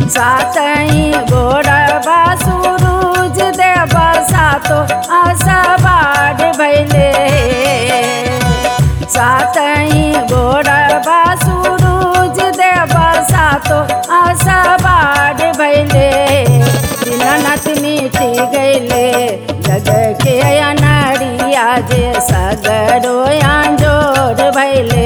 सातही गोरबा सूरज देवा सातो आसबाड भैले। सातही गोरबा सूरज देवा सातो आसबाड भैले। दीनानाथ मिटी गैले जग के अनरिया जे सगरो आंजोर भैले।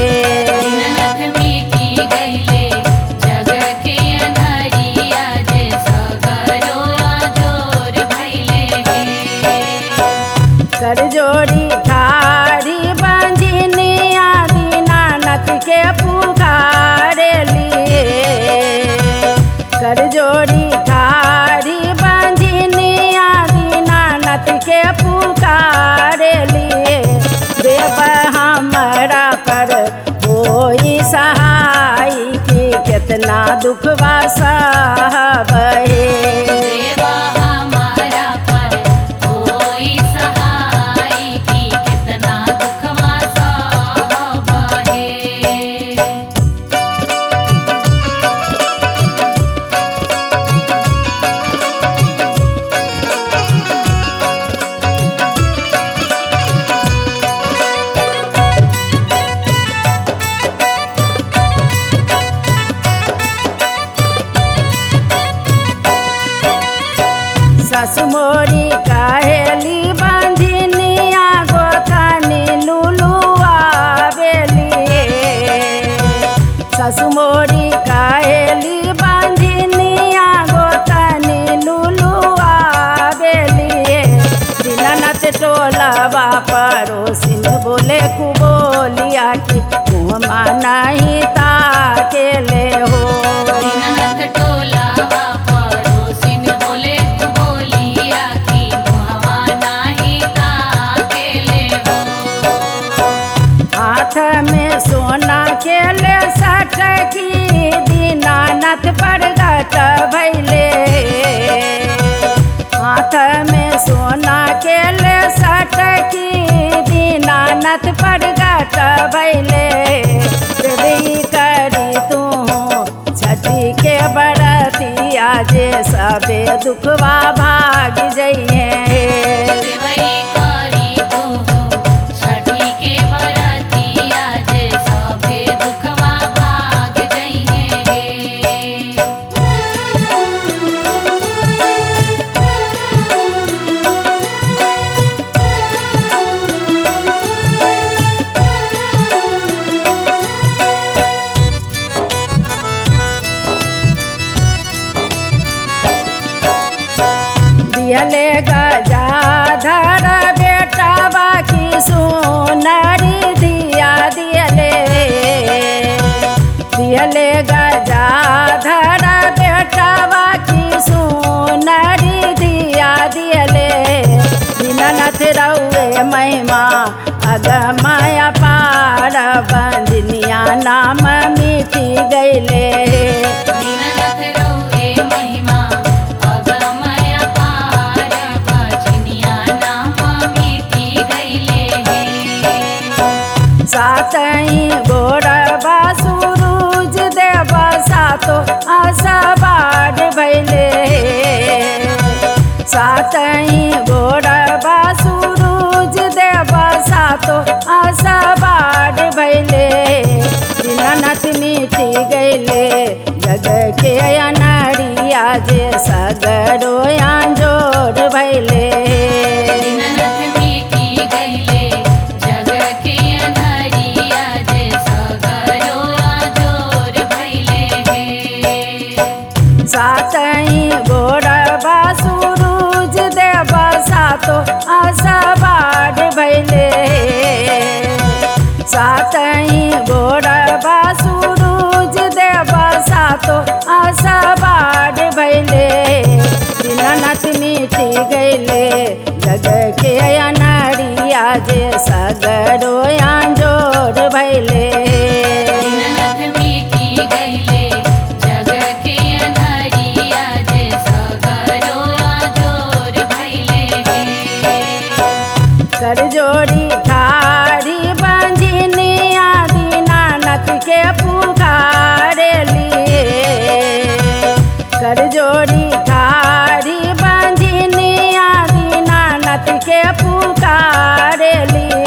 कर जोड़ी ठाड़ी बंजनिया दीनानाथ के पुकारे लिए। कर जोड़ी ठाड़ी बंजनिया दीनानाथ के पुकारे लिए। देव हमरा पर कोई सहाय की कितना दुखवा सहबहे। सासु मोरी कहेली बंधनिया गोतनी लुलुआ बेली। सासु मोरी कहेली बंधनिया गोतनी लुलुआ बेली। दीनानाथ टोलवा पड़ोसिन बोले कुबोलिया की मुँह नहीं ताकेले हो। हाथ में सोना केले सटकी दीनानाथ प्रगट भैले। हाथ में सोना केले सटकी दीनानाथ प्रगट भैले। देवी करी तू छठी के बरतिया जे सबे दुखवा भाग जइहे। दियले गजाधर बेटा बाकी सोनारी दिया दियले। दियले गजाधर बेटा बाकी सोनारी दिया दियले। दीनानाथ रउए महिमा अगमाया पार बंदनिया नाम मिटी गैले। सातही गोरबा सूरज देवा सातो आसबाड भैले। सातही गोरबा सूरज देवा सातो आसबाड भैले। दीनानाथ मिटी गैले जग के अनरिया जे सगरो आंजोर भैले। सातही गोरबा सूरज देवा सातो आसबाड भैले। सातही गोरबा सूरज देवा सातो आसबाड भैले। दीनानाथ मिटी गैले जग के अनरिया जे सगरो आंजोर भैले। कर जोड़ी ठाड़ी बंजनिया दीनानाथ के पुकारे लिए। के पुकारेली